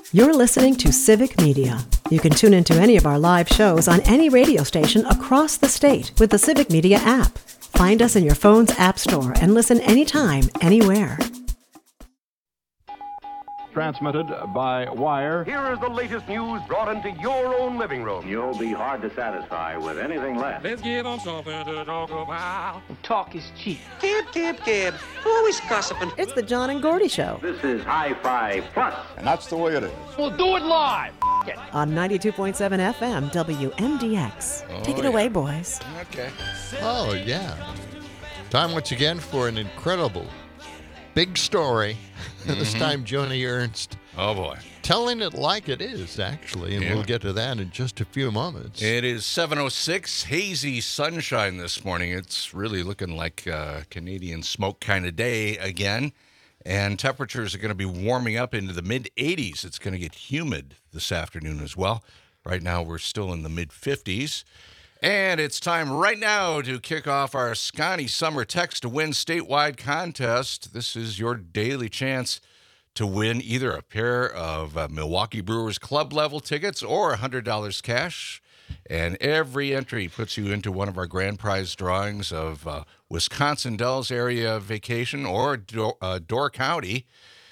You're listening to Civic Media. You can tune into any of our live shows on any radio station across the state with the Civic Media app. Find us in your phone's app store and listen anytime, anywhere. Transmitted by wire. Here is the latest news brought into your own living room. You'll be hard to satisfy with anything less. Let's give them something to talk about. Talk is cheap. Gib. Always gossiping. It's the John and Gordy Show. This is High Five Plus. And that's the way it is. We'll do it live. On 92.7 FM, WMDX. Take it away, boys. Okay. Oh, yeah. Time once again for an incredible big story. This time, Joni Ernst. Oh, boy. Telling it like it is, actually, and we'll get to that in just a few moments. It is 7:06, hazy sunshine this morning. It's really looking like a Canadian smoke kind of day again, and temperatures are going to be warming up into the mid-80s. It's going to get humid this afternoon as well. Right now, we're still in the mid-50s. And it's time right now to kick off our Scotty Summer Text to Win statewide contest. This is your daily chance to win either a pair of Milwaukee Brewers club level tickets or $100 cash. And every entry puts you into one of our grand prize drawings of Wisconsin Dells area vacation or Door County.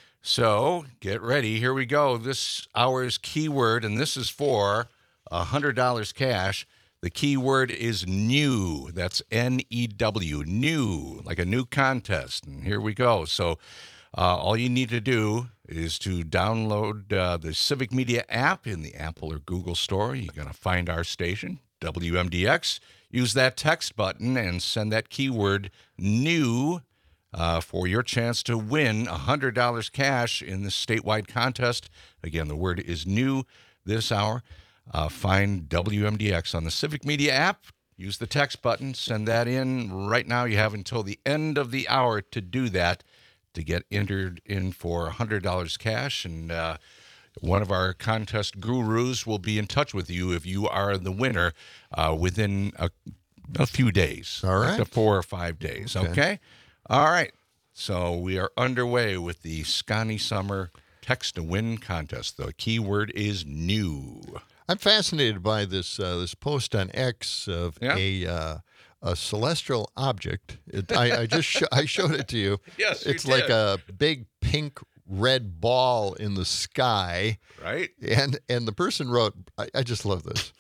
So get ready. Here we go. This hour's keyword, and this is for $100 cash. The key word is new. That's N-E-W, new, like a new contest. And here we go. So all you need to do is to download the Civic Media app in the Apple or Google store. You're going to find our station, WMDX. Use that text button and send that keyword new for your chance to win $100 cash in this statewide contest. Again, the word is new this hour. Find WMDX on the Civic Media app. Use the text button. Send that in right now. You have until the end of the hour to do that to get entered in for $100 cash. And one of our contest gurus will be in touch with you if you are the winner within a few days. All right. Up to 4 or 5 days. Okay? All right. So we are underway with the Scotty Summer Text to Win contest. The keyword is new. I'm fascinated by this post on X of a celestial object. I showed it to you. Yes, it's you like did. a big pink red ball in the sky. Right. And the person wrote, I just love this.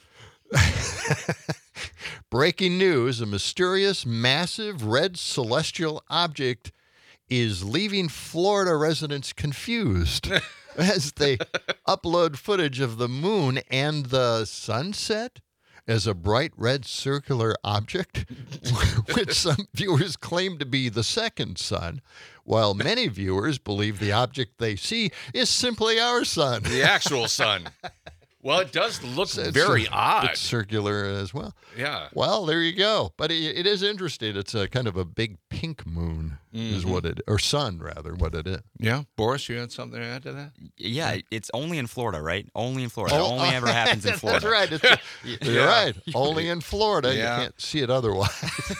Breaking news: a mysterious, massive red celestial object is leaving Florida residents confused as they upload footage of the moon and the sunset as a bright red circular object, which some viewers claim to be the second sun, while many viewers believe the object they see is simply our sun. The actual sun. Well, it does look very odd. It's circular as well. Yeah. Well, there you go. But it is interesting. It's a kind of a big pink moon is what it, or sun rather, what it is. Yeah. Boris, you had something to add to that? Yeah, it's only in Florida, right? Only in Florida. It only ever happens in Florida. That's right. You're right. Only in Florida. Yeah. You can't see it otherwise.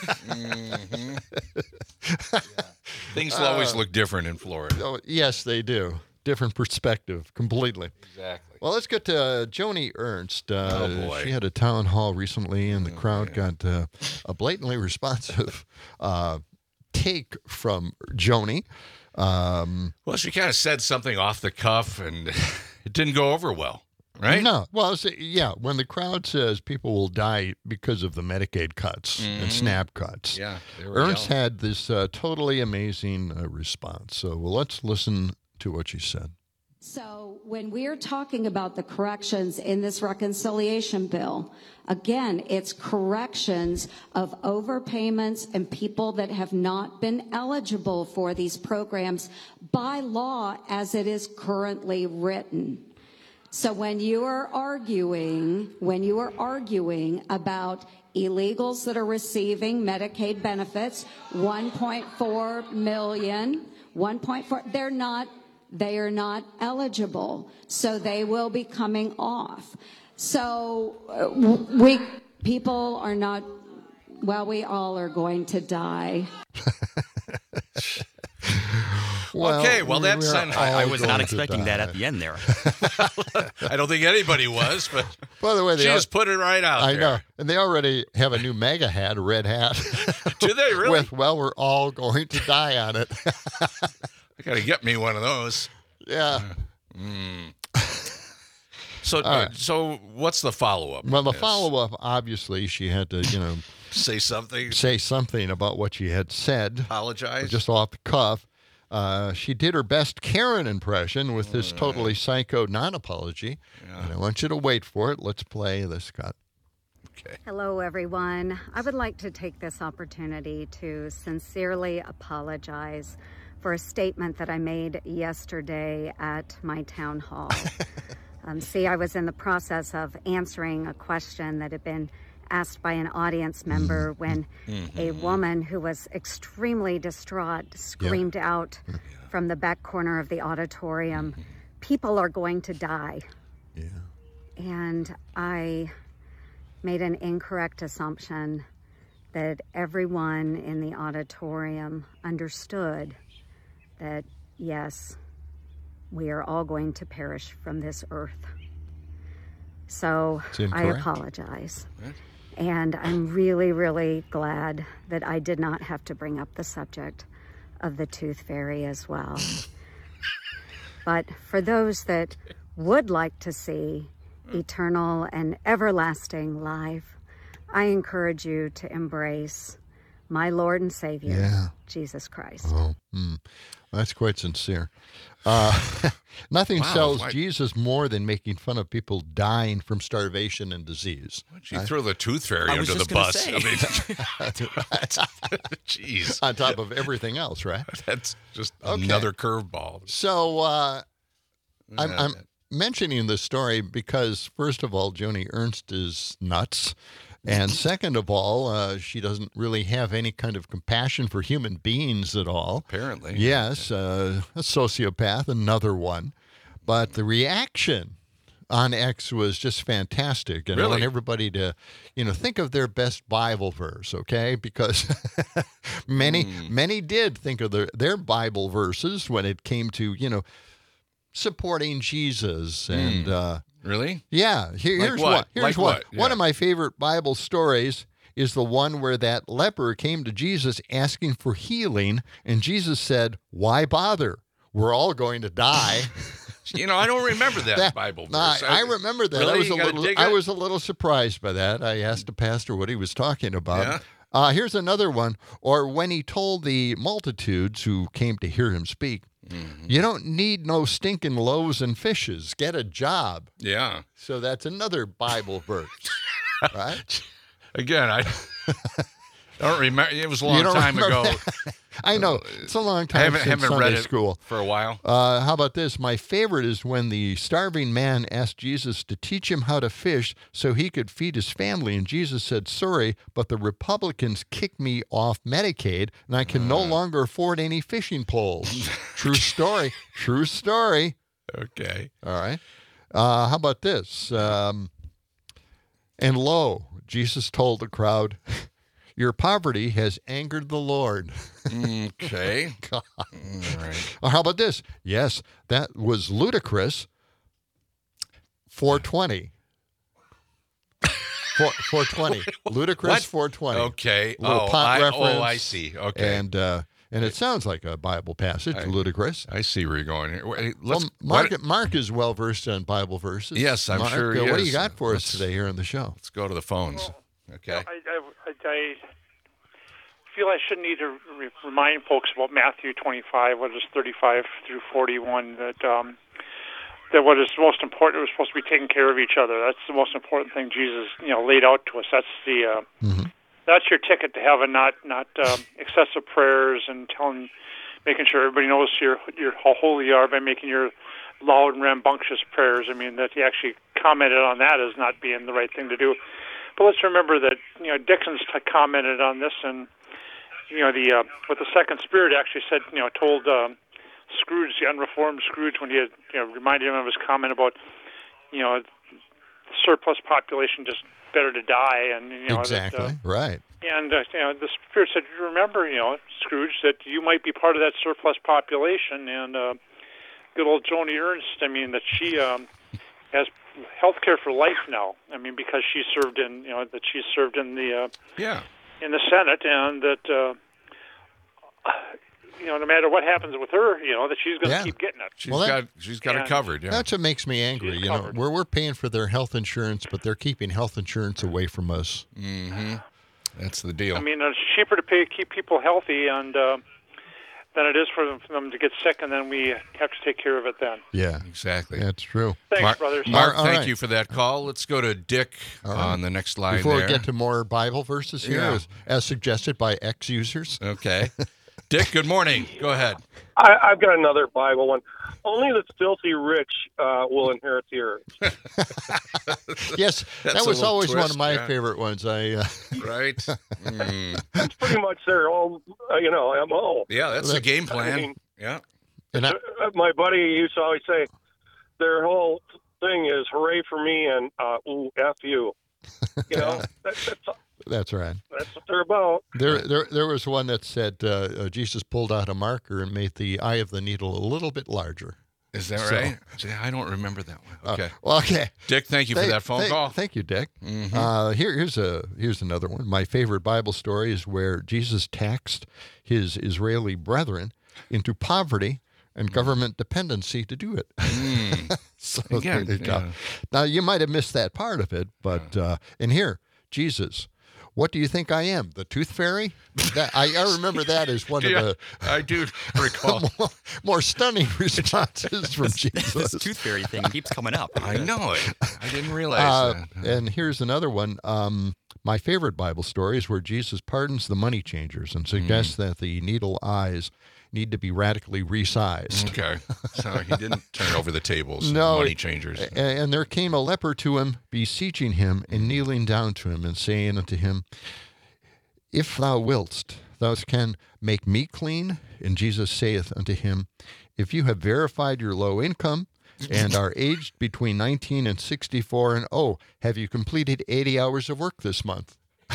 Things will always look different in Florida. Oh, yes, they do. Different perspective, completely. Exactly. Well, let's get to Joni Ernst. Oh, boy. She had a town hall recently, and the crowd got a blatantly responsive take from Joni. Well, she kind of said something off the cuff, and it didn't go over well, right? No. Well, when the crowd says people will die because of the Medicaid cuts and SNAP cuts, Yeah. Ernst had this totally amazing response. So let's listen to what she said. So when we're talking about the corrections in this reconciliation bill, again, it's corrections of overpayments and people that have not been eligible for these programs by law as it is currently written. So when you are arguing about illegals that are receiving Medicaid benefits, 1.4 million, 1.4, they are not eligible, so they will be coming off. So people are not, well, we all are going to die. Okay, well, that's... I was not going to expecting that die. at the end there. I don't think anybody was, but By the way, she just put it right out I there. know. And they already have a new mega hat, a red hat. Do they really? With, well, we're all going to die on it. I got to get me one of those. Yeah. So what's the follow-up? Well, the follow-up, obviously, she had to, Say something. say something about what she had said. Apologize. Just off the cuff. She did her best Karen impression with this totally psycho non-apology. Yeah. And I want you to wait for it. Let's play this cut. Okay. Hello, everyone. I would like to take this opportunity to sincerely apologize for a statement that I made yesterday at my town hall. See, I was in the process of answering a question that had been asked by an audience member when a woman who was extremely distraught screamed out from the back corner of the auditorium, "People are going to die." Yeah. And I made an incorrect assumption that everyone in the auditorium understood that, yes, we are all going to perish from this earth. So I apologize. And I'm really, really glad that I did not have to bring up the subject of the tooth fairy as well. But for those that would like to see eternal and everlasting life, I encourage you to embrace my Lord and Savior, Jesus Christ. Oh, that's quite sincere. Nothing sells Jesus more than making fun of people dying from starvation and disease. She threw the tooth fairy under the bus. I mean, jeez. On top of everything else, right? That's just another curveball. So I'm mentioning this story because, first of all, Joni Ernst is nuts. And second of all, she doesn't really have any kind of compassion for human beings at all. Apparently. Yes, a sociopath, another one. But the reaction on X was just fantastic. And I want everybody to, think of their best Bible verse, okay? Because many did think of their Bible verses when it came to, supporting Jesus and... Really? Yeah. Here's one. Here's one. Yeah. One of my favorite Bible stories is the one where that leper came to Jesus asking for healing, and Jesus said, "Why bother? We're all going to die." I don't remember that Bible verse. I remember that. Really? I was a little surprised by that. I asked the pastor what he was talking about. Yeah. Here's another one. Or when he told the multitudes who came to hear him speak, "You don't need no stinking loaves and fishes. Get a job." Yeah. So that's another Bible verse, right? Again, I don't remember. It was a long time ago. I know. It's a long time since haven't Sunday read it school. For a while. How about this? My favorite is when the starving man asked Jesus to teach him how to fish so he could feed his family. And Jesus said, "Sorry, but the Republicans kicked me off Medicaid, and I can no longer afford any fishing poles." True story. True story. Okay. All right. How about this? And lo, Jesus told the crowd, "Your poverty has angered the Lord." Okay. All right. Or how about this? Yes, that was ludicrous. 420. 420. Ludicrous 420. Okay. Pop reference. I see. Okay. And it sounds like a Bible passage, ludicrous. I see where you're going here. Hey, Mark is well versed on Bible verses. Yes, I'm sure he is. What do you got for us today here on the show? Let's go to the phones. Okay. I feel I shouldn't need to remind folks about Matthew 25, what is 35 through 41, that what is most important, we're supposed to be taking care of each other. That's the most important thing Jesus, laid out to us. That's the that's your ticket to heaven, not excessive prayers and making sure everybody knows how holy you are by making your loud and rambunctious prayers. I mean, that he actually commented on that as not being the right thing to do. But let's remember that Dickens commented on this, and what the second spirit actually said, told Scrooge, the unreformed Scrooge, when he had reminded him of his comment about the surplus population just better to die, and exactly right. And the Spirit said, remember, Scrooge, that you might be part of that surplus population. And good old Joni Ernst, that she has health care for life now. Because she served in, that she served in the in the Senate, and that no matter what happens with her, that she's going to keep getting it. She's got it covered. Yeah. That's what makes me angry. We're paying for their health insurance, but they're keeping health insurance away from us. Mm-hmm. That's the deal. It's cheaper to keep people healthy, and than it is for them to get sick, and then we have to take care of it then. Yeah, exactly. That's true. Thanks, brothers. Mark, thank you for that call. Let's go to Dick on the next line. Before we get to more Bible verses here, as suggested by ex-users. Okay. Dick, good morning. Go ahead. I've got another Bible one. Only the filthy rich will inherit the earth. Yes, that was always one of my favorite ones. Right. That's pretty much their whole, MO. Yeah, that's the game plan. And my buddy used to always say, their whole thing is hooray for me and ooh, F you. That's right. That's what they're about. There was one that said Jesus pulled out a marker and made the eye of the needle a little bit larger. Is that right? I don't remember that one. Okay. Okay. Dick, thank you for that phone call. Thank you, Dick. Mm-hmm. Here's another one. My favorite Bible story is where Jesus taxed his Israeli brethren into poverty and government dependency to do it. So again, there you go. Now, you might have missed that part of it, but and here, Jesus, what do you think I am? The tooth fairy? I remember that as one of the I do recall more stunning responses from Jesus. This tooth fairy thing keeps coming up. I know it. I didn't realize that. And here's another one. My favorite Bible story is where Jesus pardons the money changers and suggests that the needle eyes need to be radically resized. Okay. So he didn't turn over the tables. No. Money changers. And there came a leper to him, beseeching him and kneeling down to him and saying unto him, If thou wilt, thou can make me clean. And Jesus saith unto him, If you have verified your low income and are aged between 19 and 64, and have you completed 80 hours of work this month?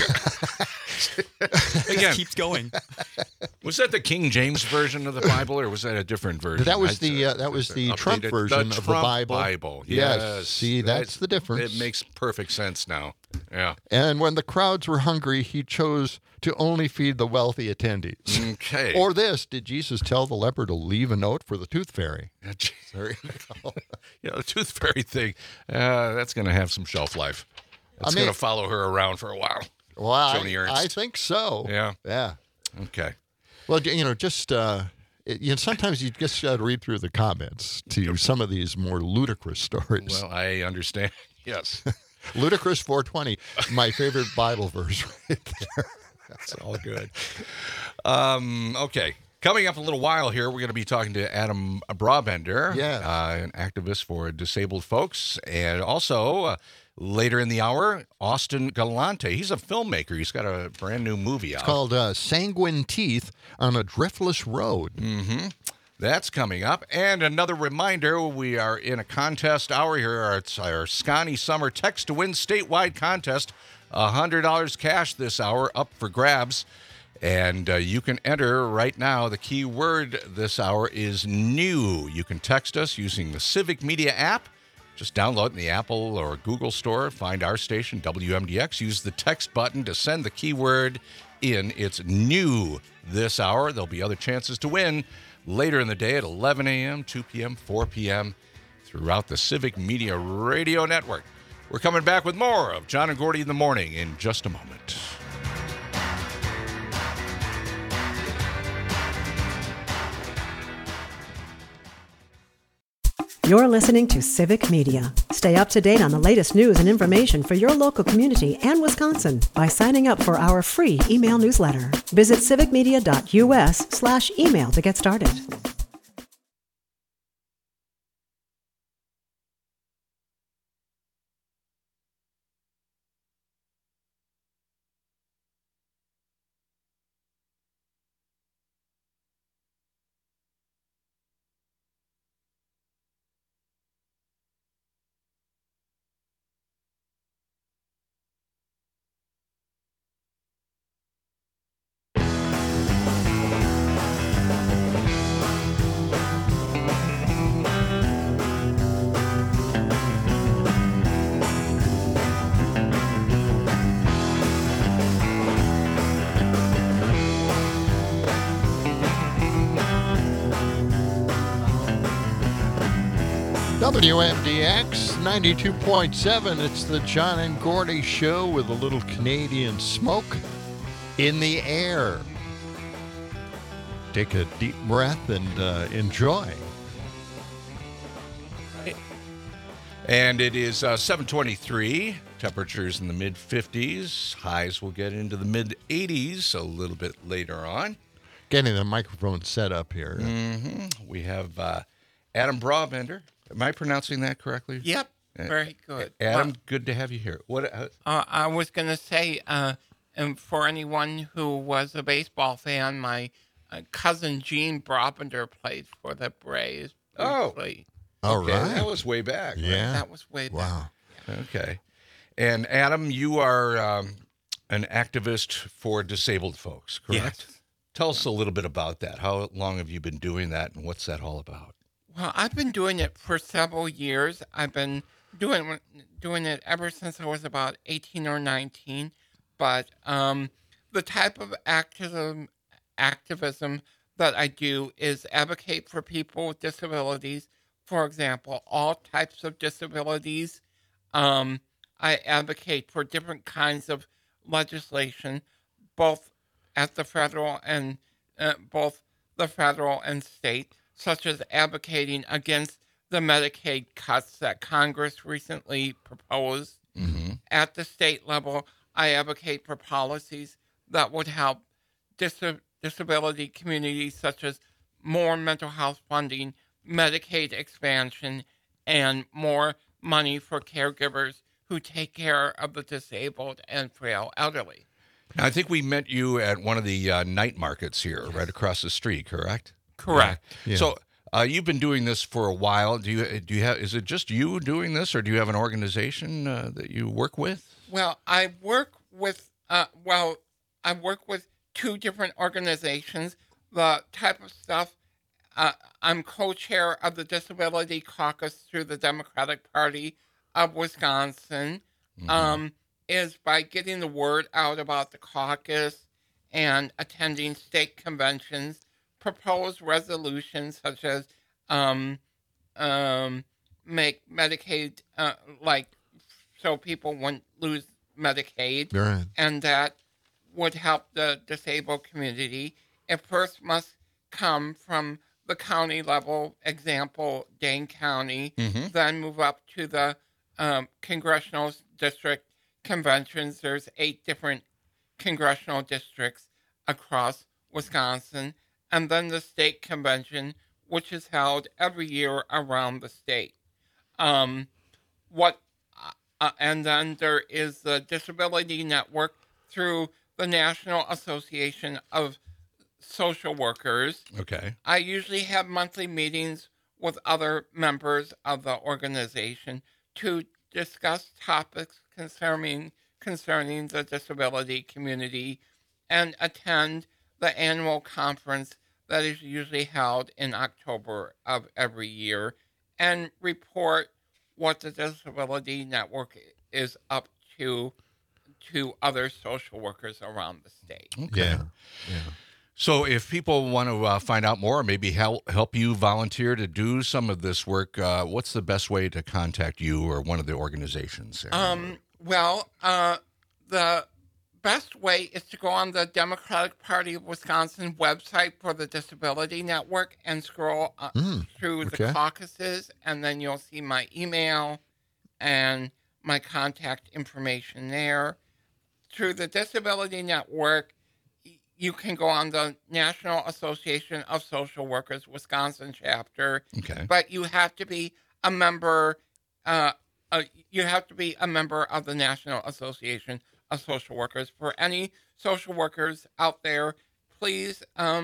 Again, keeps going. Was that the King James version of the Bible, or was that a different version? That was the Trump version of the Bible. Yes. See, that's the difference. It makes perfect sense now. Yeah. And when the crowds were hungry, he chose to only feed the wealthy attendees. Okay. Or this, did Jesus tell the leper to leave a note for the tooth fairy? There you go. The tooth fairy thing, that's going to have some shelf life. It's going to follow her around for a while. Well, I think so. Yeah. Yeah. Okay. Well, just sometimes you just got to read through the comments to some of these more ludicrous stories. Well, I understand. Yes. Ludicrous 420, my favorite Bible verse right there. That's all good. Okay. Coming up in a little while here, we're going to be talking to Adam Brabender, an activist for disabled folks, and also later in the hour, Austin Galante. He's a filmmaker. He's got a brand new movie out. It's called Sanguine Teeth on a Driftless Road. Mm-hmm. That's coming up. And another reminder, we are in a contest hour here. It's our Scotty Summer Text to Win statewide contest. $100 cash this hour up for grabs. And you can enter right now. The key word this hour is new. You can text us using the Civic Media app. Just download it in the Apple or Google store. Find our station, WMDX. Use the text button to send the keyword in. It's new this hour. There'll be other chances to win later in the day at 11 a.m., 2 p.m., 4 p.m. throughout the Civic Media Radio Network. We're coming back with more of John and Gordy in the Morning in just a moment. You're listening to Civic Media. Stay up to date on the latest news and information for your local community and Wisconsin by signing up for our free email newsletter. Visit civicmedia.us/email to get started. WMDX 92.7. It's the John and Gordy Show with a little Canadian smoke in the air. Take a deep breath and enjoy. And it is 7:23. Temperatures in the mid-50s. Highs will get into the mid-80s a little bit later on. Getting the microphone set up here. Mm-hmm. We have Adam Brabender. Am I pronouncing that correctly? Yep, very good. Adam, good to have you here. What? I was going to say, and for anyone who was a baseball fan, my cousin Gene Brabender played for the Braves. Briefly. All okay. right. That was way back. Right? Yeah. That was way back. Wow. Okay. And Adam, you are an activist for disabled folks, correct? Yes. Tell us a little bit about that. How long have you been doing that, and what's that all about? Well, I've been doing it for several years. I've been doing it ever since I was about 18 or 19. But the type of activism that I do is advocate for people with disabilities. For example, all types of disabilities. I advocate for different kinds of legislation, both at the federal and state, such as advocating against the Medicaid cuts that Congress recently proposed. Mm-hmm. At the state level, I advocate for policies that would help disability communities, such as more mental health funding, Medicaid expansion, and more money for caregivers who take care of the disabled and frail elderly. Now, I think we met you at one of the night markets here, right across the street, correct? Correct. Yeah. So you've been doing this for a while. Do you have? Is it just you doing this, or do you have an organization that you work with? Well, I work with two different organizations. The type of stuff I'm co-chair of the Disability Caucus through the Democratic Party of Wisconsin. Mm-hmm. Is by getting the word out about the caucus and attending state conventions, propose resolutions such as make Medicaid so people wouldn't lose Medicaid, Right. and that would help the disabled community. It first must come from the county level, example, Dane County, Mm-hmm. then move up to the congressional district conventions. There's 8 different congressional districts across Wisconsin, and then the state convention, which is held every year around the state. And then there is the Disability Network through the National Association of Social Workers. Okay. I usually have monthly meetings with other members of the organization to discuss topics concerning the disability community and attend the annual conference that is usually held in October of every year and report what the Disability Network is up to other social workers around the state. Okay. Yeah. So if people want to find out more, maybe help you volunteer to do some of this work, what's the best way to contact you or one of the organizations? The best way is to go on the Democratic Party of Wisconsin website for the Disability Network and scroll through the caucuses, and then you'll see my email and my contact information there. Through the Disability Network, you can go on the National Association of Social Workers Wisconsin chapter, but you have to be a member. You have to be a member of the National Association of Social Workers. For any social workers out there, please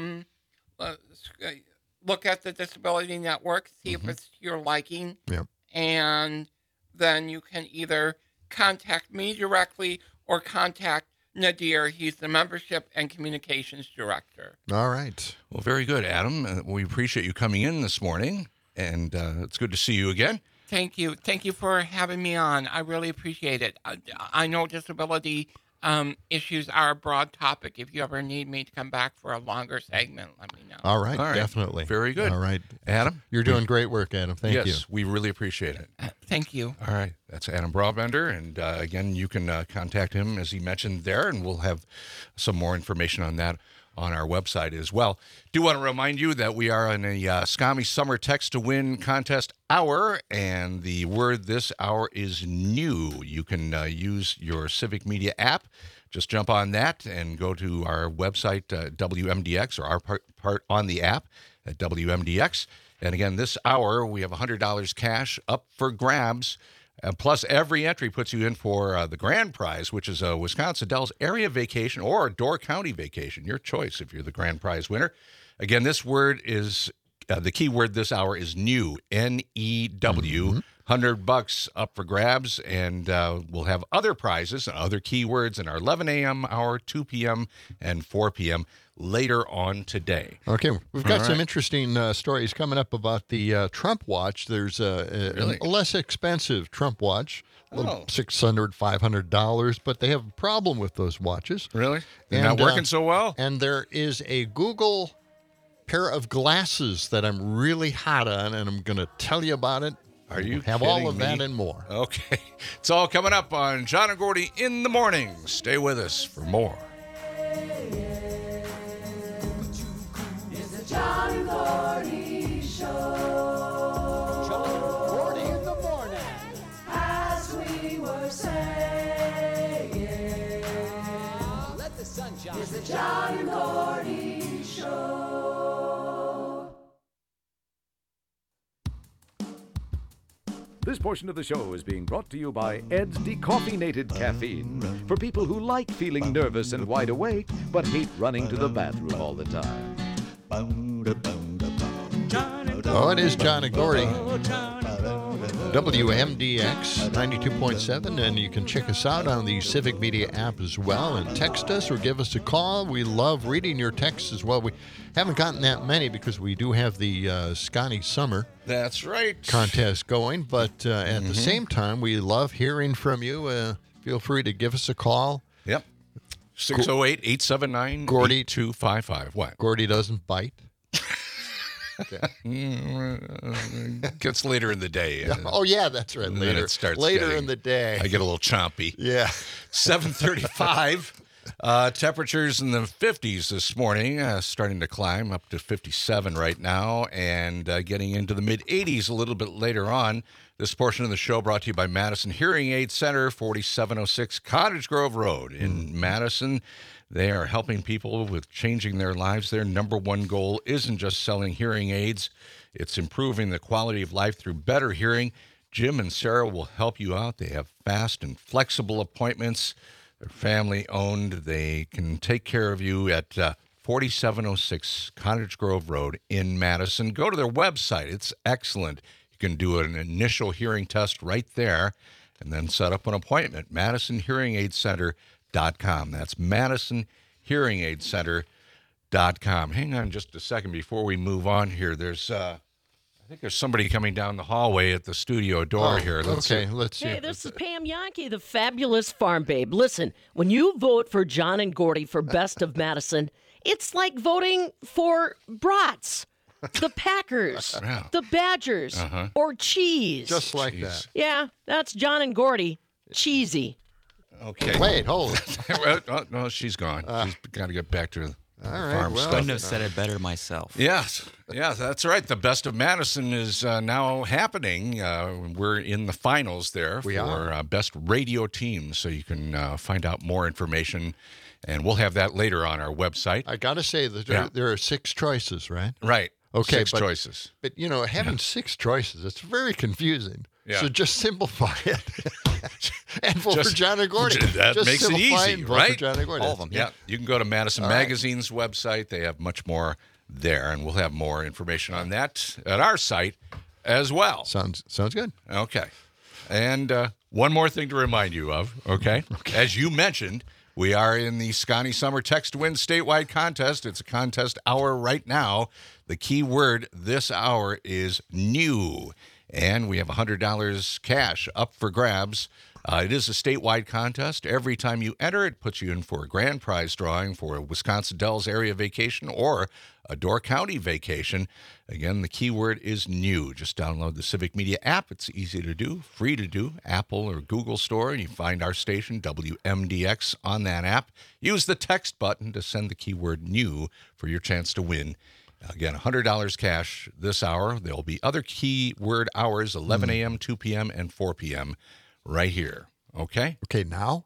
look at the Disability Network, see if it's to your liking, and then you can either contact me directly or contact Nadir. He's the Membership and Communications Director. All right. Well, very good, Adam. We appreciate you coming in this morning, and it's good to see you again. Thank you. Thank you for having me on. I really appreciate it. I know disability issues are a broad topic. If you ever need me to come back for a longer segment, let me know. All right, definitely. Very good. All right. Adam? You're doing great work, Adam. Thank you. Yes, we really appreciate it. Thank you. All right. That's Adam Broadbender. And again, you can contact him, as he mentioned there, and we'll have some more information on that on our website as well. Do want to remind you that we are in a SCAMI Summer Text to Win contest hour, and the word this hour is new. You can use your Civic Media app. Just jump on that and go to our website, WMDX, or our part on the app at WMDX. And again, this hour, we have $100 cash up for grabs. Plus, every entry puts you in for the grand prize, which is a Wisconsin Dells area vacation or a Door County vacation. Your choice if you're the grand prize winner. Again, this word is, the key word this hour is new, N-E-W. $100 up for grabs, and we'll have other prizes and other keywords in our 11 a.m. hour, 2 p.m., and 4 p.m. later on today. Okay, we've got some interesting stories coming up about the Trump watch. There's a less expensive Trump watch, $600, $500, but they have a problem with those watches. Really? They're not working so well? And there is a Google pair of glasses that I'm really hot on, and I'm going to tell you about it. Are you have all of that and more? Okay. It's all coming up on John and Gordy in the morning. Stay with us for more. It's the John and Gordy Show. John and Gordy in the morning. As we were saying, let the sunshine. It's the John and Gordy Show. This portion of the show is being brought to you by Ed's Decaffeinated Caffeine for people who like feeling nervous and wide awake but hate running to the bathroom all the time. Oh, it is John and Gordy. WMDX 92.7, and you can check us out on the Civic Media app as well, and text us or give us a call. We love reading your texts as well. We haven't gotten that many because we do have the Scotty Summer That's right. contest going, but at the same time, we love hearing from you. Feel free to give us a call. Yep. 608-879-8255. What? Gordy doesn't bite. Gets later in the day. Oh, yeah, that's right. Later, it starts later in the day. I get a little chompy. Yeah. 7:35. Temperatures in the 50s this morning, starting to climb up to 57 right now, and getting into the mid-80s a little bit later on. This portion of the show brought to you by Madison Hearing Aid Center, 4706 Cottage Grove Road in Madison. They are helping people with changing their lives. Their number one goal isn't just selling hearing aids. It's improving the quality of life through better hearing. Jim and Sarah will help you out. They have fast and flexible appointments. They're family-owned. They can take care of you at 4706 Cottage Grove Road in Madison. Go to their website. It's excellent. You can do an initial hearing test right there and then set up an appointment. MadisonHearingAidCenter.com. That's MadisonHearingAidCenter.com. Hang on just a second before we move on here. There's, I think there's somebody coming down the hallway at the studio door here. Let's see. Hey, this is Pam Yankee, the fabulous farm babe. Listen, when you vote for John and Gordy for Best of Madison, it's like voting for brats, the Packers, the Badgers, or cheese. Just like that. Yeah, that's John and Gordy. Cheesy. Okay. Wait, hold it. No, she's gone. She's got to get back to the right, farm stuff. I couldn't have said it better myself. Yes, that's right. The Best of Madison is now happening. We're in the finals there for Best Radio Team, so you can find out more information, and we'll have that later on our website. I got to say that there are 6 choices, right? Right. Okay, 6 choices. But, having 6 choices, it's very confusing. Yeah. So just simplify it. And vote for John and Gordy. That just makes it easy, vote right? For John and Gordy. All of them. Yeah. You can go to Madison Magazine's website. They have much more there, and we'll have more information on that at our site as well. Sounds good. Okay. And one more thing to remind you of, okay? As you mentioned, we are in the Scotty Summer Text to Win statewide contest. It's a contest hour right now. The key word this hour is new. And we have $100 cash up for grabs. It is a statewide contest. Every time you enter, it puts you in for a grand prize drawing for a Wisconsin Dells area vacation or a Door County vacation. Again, the keyword is new. Just download the Civic Media app. It's easy to do, free to do, Apple or Google Store, and you find our station, WMDX, on that app. Use the text button to send the keyword new for your chance to win. Again, $100 cash this hour. There will be other keyword hours, 11 a.m., 2 p.m., and 4 p.m. right here. Okay? Okay, now?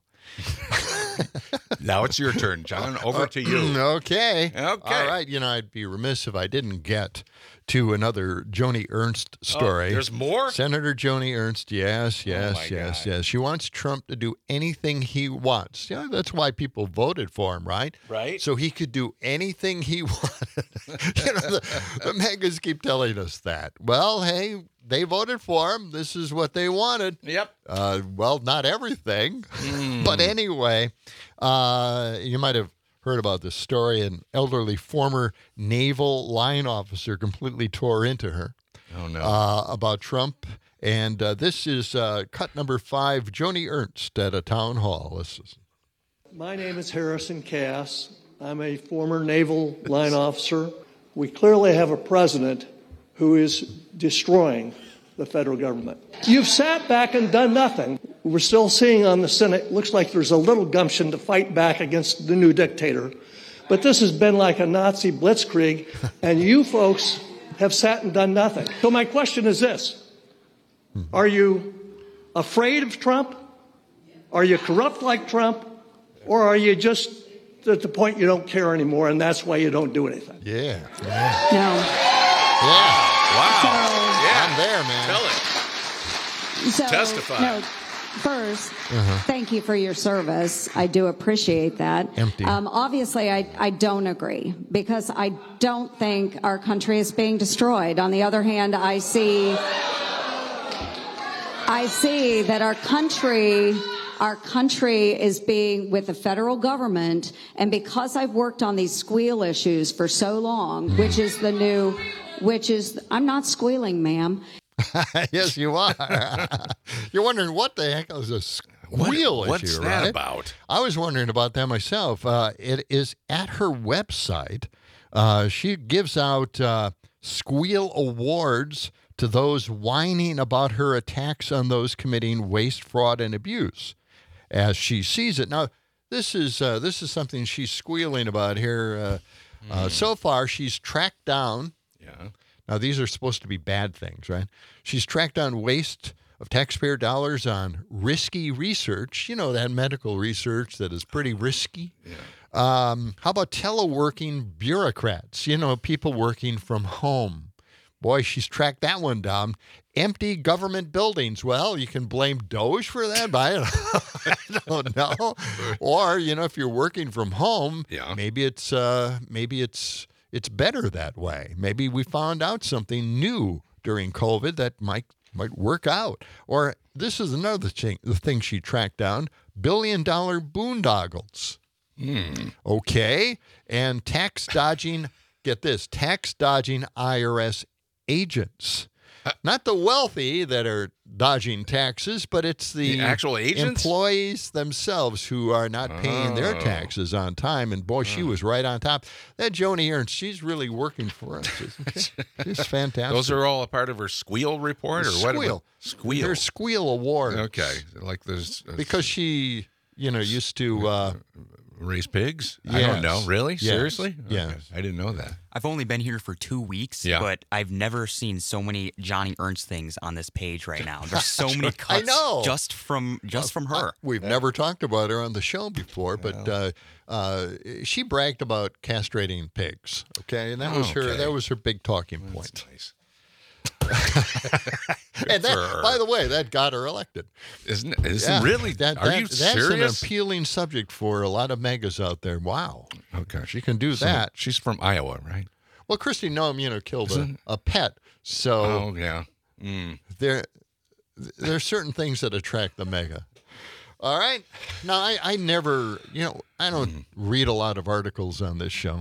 Now it's your turn, John. Over to you. Okay. Okay. All right. I'd be remiss if I didn't get to another Joni Ernst story. Oh, there's more? Senator Joni Ernst, yes. God. She wants Trump to do anything he wants. That's why people voted for him, right? Right. So he could do anything he wanted. The megas keep telling us that. Well, hey, they voted for him. This is what they wanted. Yep. Well, not everything. But anyway, you might have heard about this story. An elderly former naval line officer completely tore into her. Oh, no. About Trump. And this is cut number 5, Joni Ernst at a town hall. Listen. My name is Harrison Cass. I'm a former naval line officer. We clearly have a president who is destroying the federal government. You've sat back and done nothing. We're still seeing on the Senate, looks like there's a little gumption to fight back against the new dictator. But this has been like a Nazi blitzkrieg, and you folks have sat and done nothing. So my question is this. Are you afraid of Trump? Are you corrupt like Trump? Or are you just at the point you don't care anymore, and that's why you don't do anything? Yeah. No. Yeah. Wow. So, I'm there, man. Tell it. Testify. No, first, thank you for your service. I do appreciate that. Empty. Obviously, I don't agree because I don't think our country is being destroyed. On the other hand, I see that our country is being with the federal government, and because I've worked on these squeal issues for so long, I'm not squealing, ma'am. Yes, you are. You're wondering what the heck is a squeal issue, What's that right? about? I was wondering about that myself. It is at her website. She gives out squeal awards to those whining about her attacks on those committing waste, fraud, and abuse, as she sees it. Now, this is something she's squealing about here. So far, she's tracked down. Yeah. Now, these are supposed to be bad things, right? She's tracked down waste of taxpayer dollars on risky research. That medical research that is pretty risky. Yeah. How about teleworking bureaucrats? People working from home. Boy, she's tracked that one down. Empty government buildings. Well, you can blame Doge for that, but I don't know. Or, if you're working from home, maybe it's better that way. Maybe we found out something new during COVID that might work out. Or this is another thing, the thing she tracked down, $1 billion boondoggles. Okay. And tax dodging, get this, tax dodging IRS agents. Not the wealthy that are dodging taxes, but it's the actual agents? Employees themselves who are not paying their taxes on time. And boy, she was right on top. That Joni Ernst, she's really working for us, isn't she? She's fantastic. Those are all a part of her squeal report? Or Squeal. Squeal. Her squeal award. Okay. Like there's... Because she, used to... raise pigs? Yes. I don't know. Really? Yes. Seriously? Yes. Okay. I didn't know that. I've only been here for 2 weeks, but I've never seen so many Joni Ernst things on this page right now. There's so many cuts I know. just from her. We've never talked about her on the show before, but she bragged about castrating pigs. Okay, and that was her big talking point. That's nice. And that, by the way, that got her elected. Isn't really? Are you serious? That's an appealing subject for a lot of megas out there. Wow. Okay. She can do that. She's from Iowa, right? Well, Kristi Noem, killed a pet. So there are certain things that attract the mega. All right. Now, I never, I don't read a lot of articles on this show.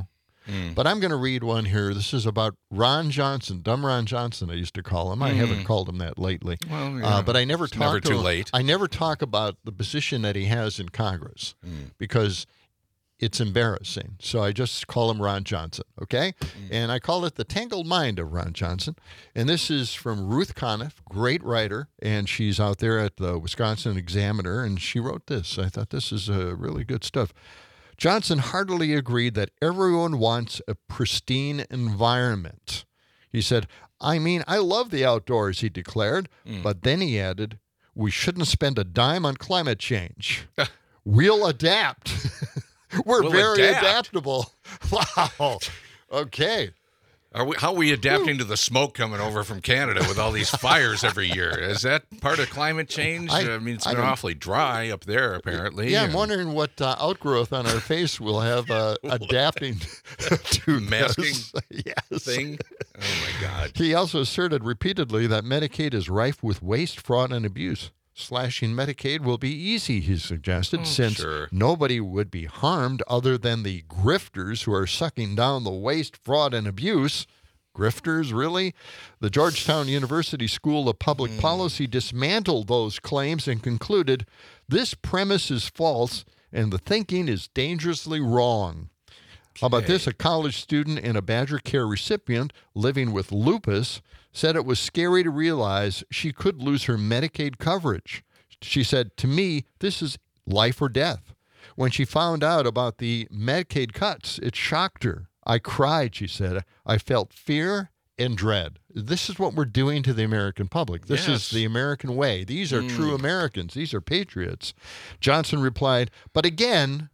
But I'm going to read one here. This is about Ron Johnson, Dumb Ron Johnson, I used to call him. I haven't called him that lately. Well, but I never talk never to too him. late. I never talk about the position that he has in Congress because it's embarrassing. So I just call him Ron Johnson, okay? And I call it The Tangled Mind of Ron Johnson. And this is from Ruth Conniff, great writer, and she's out there at the Wisconsin Examiner, and she wrote this. I thought this is really good stuff. Johnson heartily agreed that everyone wants a pristine environment. He said, I mean, I love the outdoors, he declared, but then he added, we shouldn't spend a dime on climate change. We'll adapt. We'll very adaptable. Wow. Okay. How are we adapting to the smoke coming over from Canada with all these fires every year? Is that part of climate change? I mean, it's been awfully dry up there, apparently. Yeah, I'm wondering what outgrowth on our face will have adapting to masking yes. thing. Oh, my God. He also asserted repeatedly that Medicaid is rife with waste, fraud, and abuse. Slashing Medicaid will be easy, he suggested, since nobody would be harmed other than the grifters who are sucking down the waste, fraud, and abuse. Grifters, really? The Georgetown University School of Public Policy dismantled those claims and concluded, this premise is false and the thinking is dangerously wrong. How about this? A college student and a Badger Care recipient living with lupus said it was scary to realize she could lose her Medicaid coverage. She said, to me, this is life or death. When she found out about the Medicaid cuts, it shocked her. I cried, she said. I felt fear and dread. This is what we're doing to the American public. This is the American way. These are true Americans. These are patriots. Johnson replied, but again,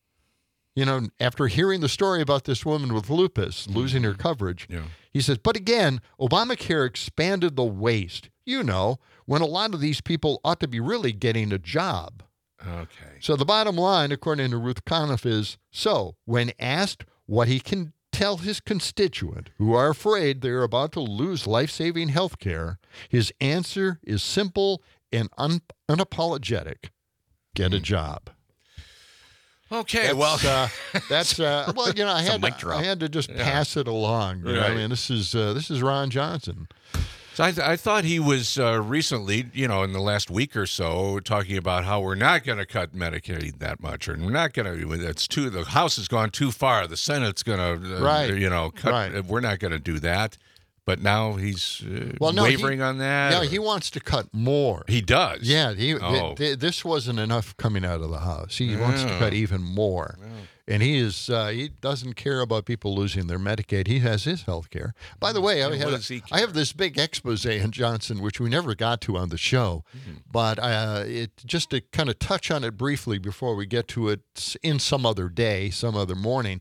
you know, after hearing the story about this woman with lupus losing her coverage, he says, but again, Obamacare expanded the waste, you know, when a lot of these people ought to be really getting a job. Okay. So the bottom line, according to Ruth Conniff, is, so when asked what he can tell his constituent who are afraid they're about to lose life-saving health care, his answer is simple and unapologetic. Get a job. Okay, that's well, you know, I had to just pass it along. You know? I mean, this is Ron Johnson. So I thought he was recently, you know, in the last week or so, talking about how we're not going to cut Medicaid that much, or we're not going to. The House has gone too far. The Senate's going to, you know, cut. Right. We're not going to do that. But now he's wavering on that? Yeah, he wants to cut more. He does? Yeah. This wasn't enough coming out of the House. He wants to cut even more. And he doesn't care about people losing their Medicaid. He has his health care. By the way, I have this big expose on Johnson, which we never got to on the show. But just to kind of touch on it briefly before we get to it in some other day, some other morning,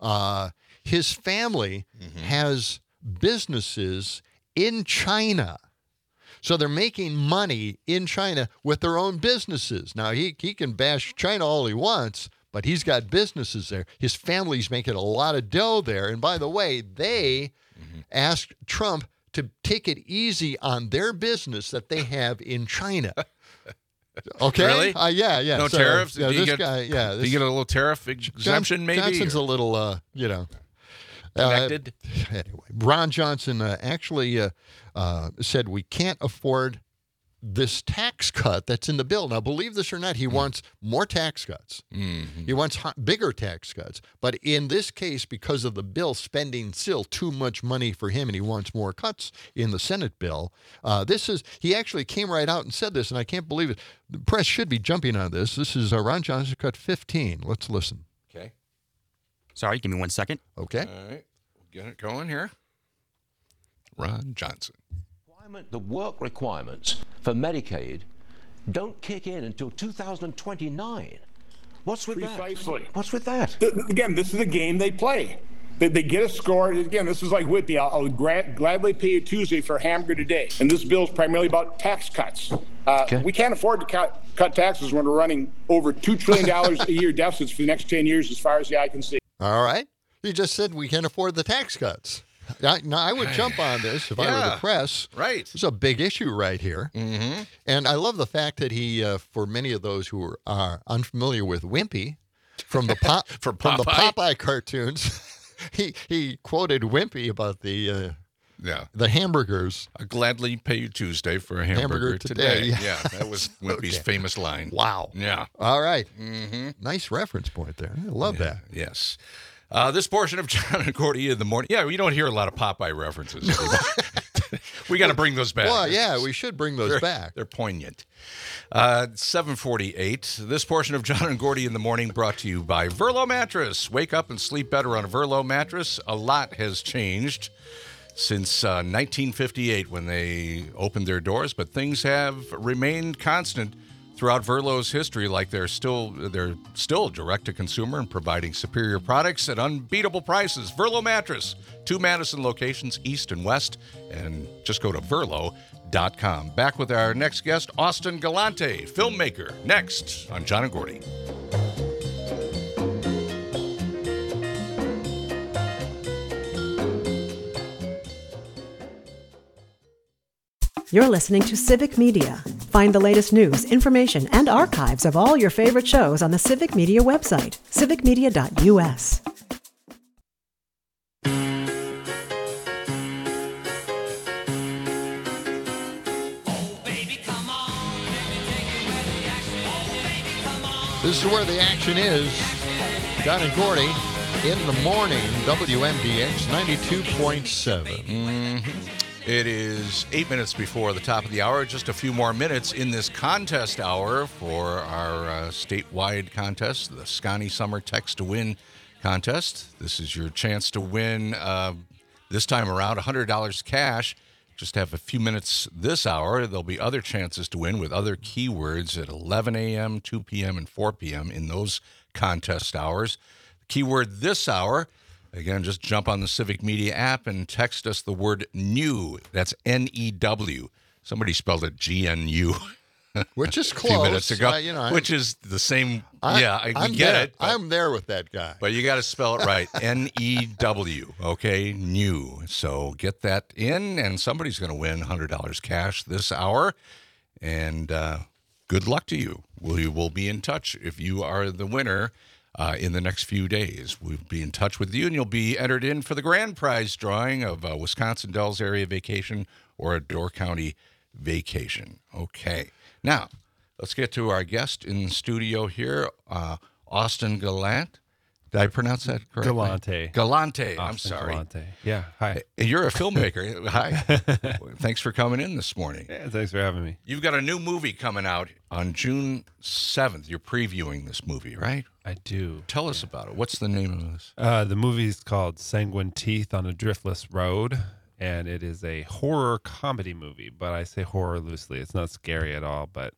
his family has businesses in China. So they're making money in China with their own businesses. Now, he can bash China all he wants, but he's got businesses there. His family's making a lot of dough there. And by the way, they asked Trump to take it easy on their business that they have in China. Okay? Really? Yeah. No tariffs? Yeah, do you this get, guy, yeah. Do you get a little tariff exemption, maybe? Johnson's a little, you know. Connected? Anyway, Ron Johnson actually said we can't afford this tax cut that's in the bill. Now, believe this or not, he wants more tax cuts. He wants bigger tax cuts. But in this case, because of the bill spending still too much money for him and he wants more cuts in the Senate bill, he actually came right out and said this, and I can't believe it. The press should be jumping on this. This is Ron Johnson cut 15. Let's listen. Okay. Sorry, give me 1 second. Okay. All right. We'll get it going here. Ron Johnson. The work requirements for Medicaid don't kick in until 2029. What's with Precisely. that? What's with that? Again, this is a game they play. They get a score. Again, this is like Whitby. I'll gladly pay you Tuesday for a hamburger today. And this bill is primarily about tax cuts. We can't afford to cut taxes when we're running over $2 trillion a year deficits for the next 10 years as far as the eye can see. All right. You just said we can't afford the tax cuts. Now, I would jump on this if I were the press. Right. It's a big issue right here. And I love the fact that he, for many of those who are unfamiliar with Wimpy, from the Popeye cartoons, he quoted Wimpy about the hamburgers. I'll gladly pay you Tuesday for a hamburger today. Yeah, that was Wimpy's famous line. Wow. Yeah. All right. Mm-hmm. Nice reference point there. I love that. Yes. This portion of John and Gordy in the morning. Yeah, we don't hear a lot of Popeye references anymore. We got to bring those back. Well, yeah, we should bring those back. They're poignant. 7:48. This portion of John and Gordy in the morning brought to you by Verlo Mattress. Wake up and sleep better on a Verlo mattress. A lot has changed since 1958 when they opened their doors, but things have remained constant throughout Verlo's history, like they're still direct to consumer and providing superior products at unbeatable prices. Verlo Mattress, 2 Madison locations, east and west, and just go to verlo.com. Back with our next guest, Austin Galante, filmmaker, next on John and Gordy. You're listening to Civic Media. Find the latest news, information, and archives of all your favorite shows on the Civic Media website, civicmedia.us. This is where the action is. John and Gordy in the morning, WMDX 92.7. Mm-hmm. It is 8 minutes before the top of the hour. Just a few more minutes in this contest hour for our statewide contest, the Scotty Summer Text to Win contest. This is your chance to win, this time around, $100 cash. Just have a few minutes this hour. There'll be other chances to win with other keywords at 11 a.m., 2 p.m., and 4 p.m. in those contest hours. The keyword this hour, again, just jump on the Civic Media app and text us the word NEW. That's N-E-W. Somebody spelled it G-N-U. Which is close. A few minutes ago, which is the same. I get it. But I'm there with that guy. But you got to spell it right. N-E-W. Okay, new. So get that in, and somebody's going to win $100 cash this hour. And good luck to you. We will be in touch if you are the winner in the next few days. We'll be in touch with you, and you'll be entered in for the grand prize drawing of a Wisconsin Dells area vacation or a Door County vacation. Okay. Now, let's get to our guest in the studio here, Austin Galante. Did I pronounce that correctly? Galante. Galante. I'm Austin sorry. Galante. Yeah. Hi. You're a filmmaker. Hi. Thanks for coming in this morning. Yeah, thanks for having me. You've got a new movie coming out on June 7th. You're previewing this movie, right? I do. Tell us about it. What's the name of this? The movie's called Sanguine Teeth on a Driftless Road, and it is a horror comedy movie, but I say horror loosely. It's not scary at all, but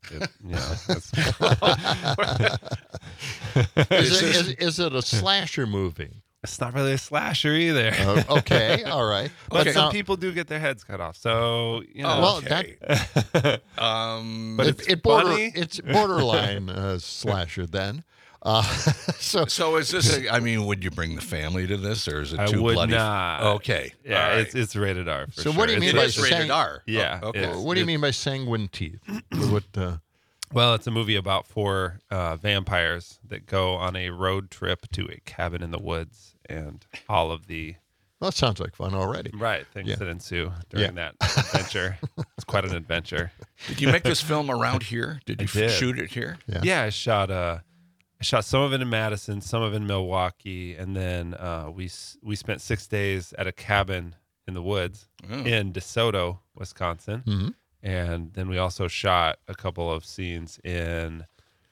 Is it a slasher movie? It's not really a slasher either. Okay, all right. But some people do get their heads cut off, so well, okay. But it's borderline slasher then. So is this? Would you bring the family to this, or is it too bloody? bloody? Not. Okay, yeah, right. It's rated R. For so sure. What do you mean by rated R? Yeah. Okay. What do you mean by sanguine teeth? Well, it's a movie about 4 vampires that go on a road trip to a cabin in the woods, and all of the. Well, that sounds like fun already. Right, things that ensue during that adventure. It's quite an adventure. Did you make this film around here? Did you shoot it here? Yeah, I shot some of it in Madison, some of it in Milwaukee, and then we spent 6 days at a cabin in the woods in DeSoto, Wisconsin. Mm-hmm. And then we also shot a couple of scenes in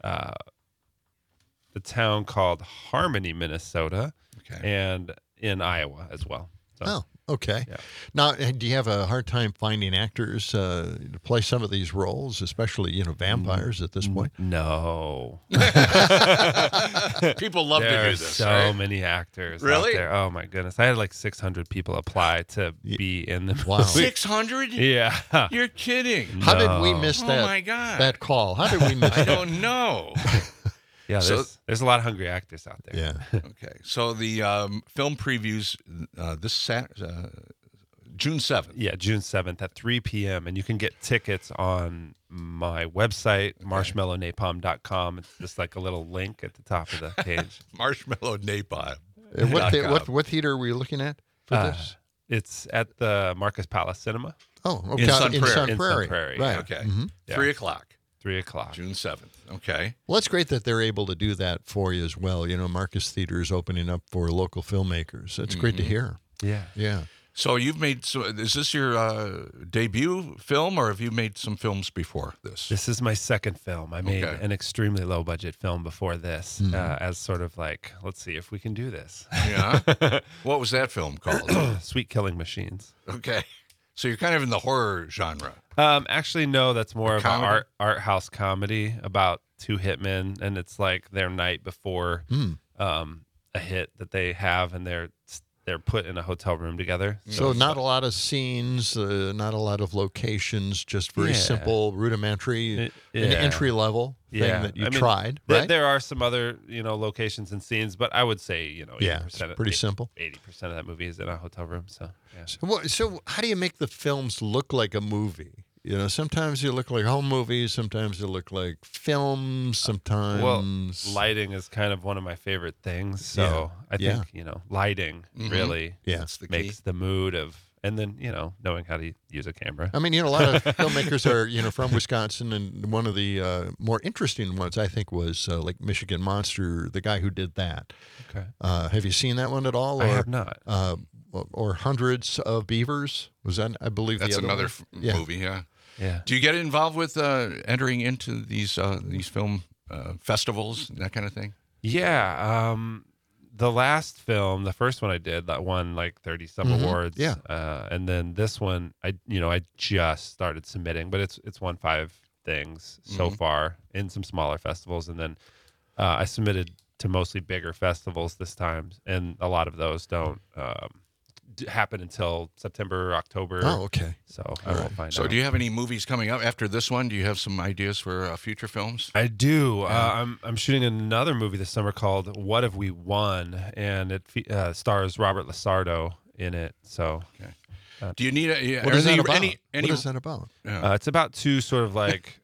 the town called Harmony, Minnesota, and in Iowa as well. So, oh, okay. Yeah. Now, do you have a hard time finding actors to play some of these roles, especially vampires at this point? No. People love to do this. So many actors really? out there. Oh my goodness! I had like 600 people apply to be in the movie. Wow. 600? Yeah. You're kidding. How did we miss that? Oh my God. That call. How did we miss I that? don't know. Yeah, there's a lot of hungry actors out there. Yeah. Okay. So the film previews June 7th. Yeah, June 7th at 3 p.m. And you can get tickets on my website, marshmallownapalm.com. It's just like a little link at the top of the page. Marshmallow Napalm. What theater were you looking at for this? It's at the Marcus Palace Cinema. Oh, okay. In Sun Prairie. Right. Okay. Yeah. 3 o'clock. 3 o'clock. June 7th. Okay. Well, it's great that they're able to do that for you as well. You know, Marcus Theater is opening up for local filmmakers. It's great to hear. Yeah. Yeah. So you've made, is this your debut film, or have you made some films before this? This is my second film. I made an extremely low-budget film before this as sort of like, let's see if we can do this. Yeah? What was that film called? Sweet Killing Machines. Okay. So you're kind of in the horror genre. Actually, no, that's more of an art house comedy about two hitmen, and it's like their night before a hit that they have, and they're put in a hotel room together. So not a lot of scenes, not a lot of locations, just very simple, rudimentary, an entry level thing that you tried, right? There are some other, locations and scenes, but I would say, 80% it's pretty simple. 80% of that movie is in a hotel room. So, So how do you make the films look like a movie? Sometimes you look like home movies, sometimes you look like films, sometimes... Well, lighting is kind of one of my favorite things, so I think, lighting really makes the mood of... And then, knowing how to use a camera. I mean, a lot of filmmakers are, from Wisconsin, and one of the more interesting ones, I think, was like Michigan Monster, the guy who did that. Okay. Have you seen that one at all? I have not. Or Hundreds of Beavers? Was that, I believe, that's the other another one? movie, yeah. Yeah. Do you get involved with entering into these film festivals, that kind of thing? Yeah. The last film, the first one I did, that won like 30-some awards. Yeah. And then this one, I just started submitting, but it's won 5 things so far in some smaller festivals, and then I submitted to mostly bigger festivals this time, and a lot of those don't happen until September or October. Oh, okay. So I won't find out. So do you have any movies coming up after this one? Do you have some ideas for future films? I do. I'm shooting another movie this summer called What Have We Won? And it stars Robert Lasardo in it. So, do you need what is that about? What is that about? It's about two sort of like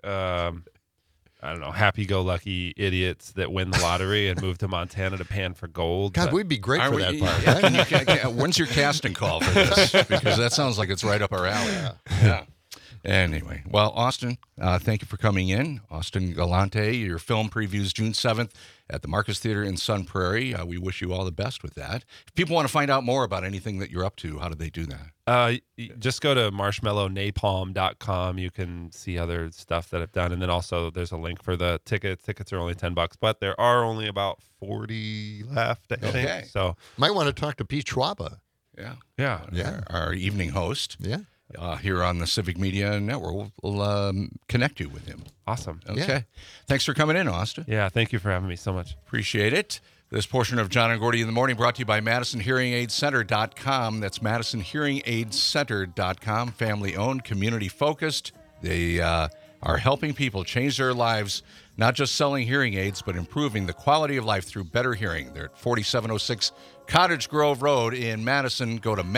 I don't know, happy-go-lucky idiots that win the lottery and move to Montana to pan for gold. God, we'd be great for that part. Right? When's your casting call for this? Because that sounds like it's right up our alley. Yeah. Anyway, well, Austin, thank you for coming in. Austin Galante, your film previews June 7th at the Marcus Theater in Sun Prairie. We wish you all the best with that. If people want to find out more about anything that you're up to, how do they do that? Just go to marshmallownapalm.com. You can see other stuff that I've done. And then also there's a link for the tickets. Tickets are only $10, but there are only about 40 left, I think. So might want to talk to Pete Schwaba. Yeah. Our evening host. Yeah. Here on the Civic Media Network. We'll connect you with him. Awesome. Okay. Yeah. Thanks for coming in, Austin. Yeah, thank you for having me so much. Appreciate it. This portion of John and Gordy in the Morning brought to you by MadisonHearingAidCenter.com. That's MadisonHearingAidCenter.com. Family-owned, community-focused. They are helping people change their lives, not just selling hearing aids, but improving the quality of life through better hearing. They're at 4706 Cottage Grove Road in Madison. Go to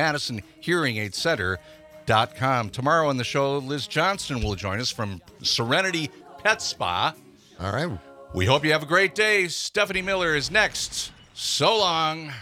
MadisonHearingAidCenter.com. Tomorrow on the show, Liz Johnston will join us from Serenity Pet Spa. All right. We hope you have a great day. Stephanie Miller is next. So long.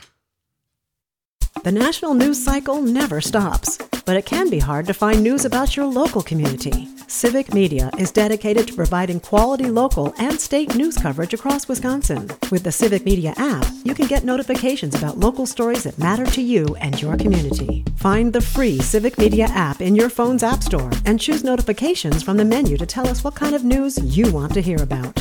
The national news cycle never stops, but it can be hard to find news about your local community. Civic Media is dedicated to providing quality local and state news coverage across Wisconsin. With the Civic Media app, you can get notifications about local stories that matter to you and your community. Find the free Civic Media app in your phone's app store and choose notifications from the menu to tell us what kind of news you want to hear about.